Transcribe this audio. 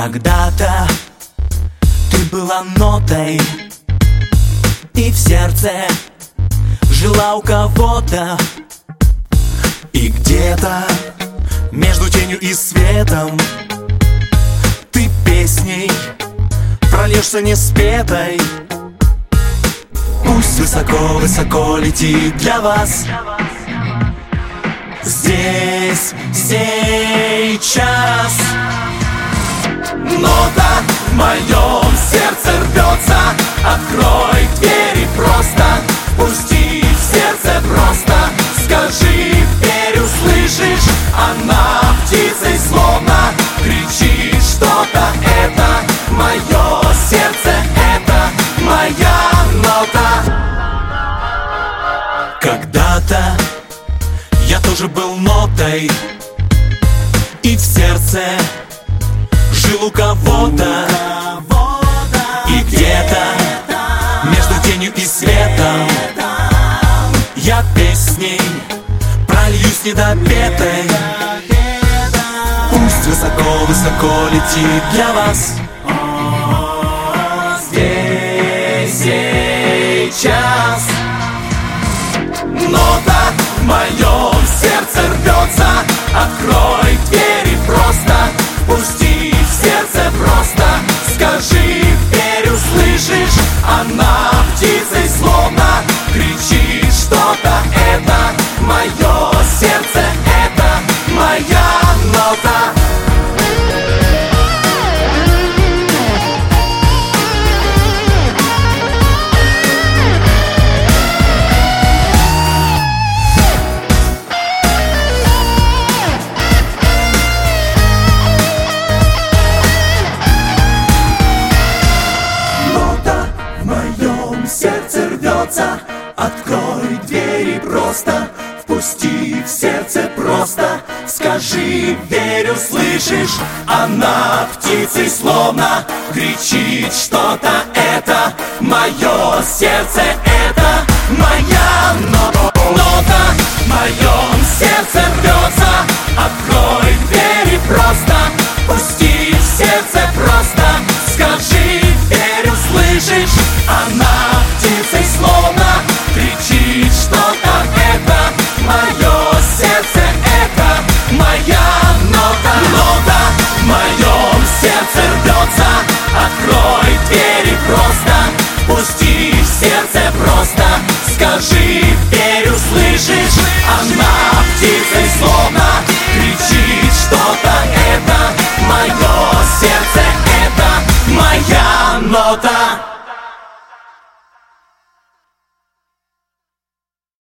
Когда-то ты была нотой, и в сердце жила у кого-то. И где-то между тенью и светом ты песней прольешься неспетой. Пусть высоко-высоко летит для вас здесь, сейчас. Нота в моем сердце рвется, открой двери просто, пусти в сердце просто. Скажи, верю, слышишь, она птицей словно кричит что-то. Это мое сердце, это моя нота. Когда-то я тоже был нотой, и в сердце жил у кого-то. И где-то между тенью и светом я песней прольюсь недопетой. Пусть высоко-высоко летит для вас здесь, сейчас. Нота в моем сердце рвется, открой двери просто, пусти в сердце просто. Скажи, верю, слышишь, она птицей словно кричит что-то. Это мое сердце, это моя нота. Сердце рвется, открой двери просто, впусти в сердце просто. Скажи, верю, слышишь, она птицей словно кричит что-то. Это мое сердце, это моя нота. Нота в моем сердце рвется, открой двери просто, впусти в сердце просто. Скажи, верю, слышишь, она птицей словно кричит что-то. Это мое сердце, это моя нота. Нота в моем сердце рвется, открой двери просто, пусти в сердце просто. Скажи, верю, слышишь, она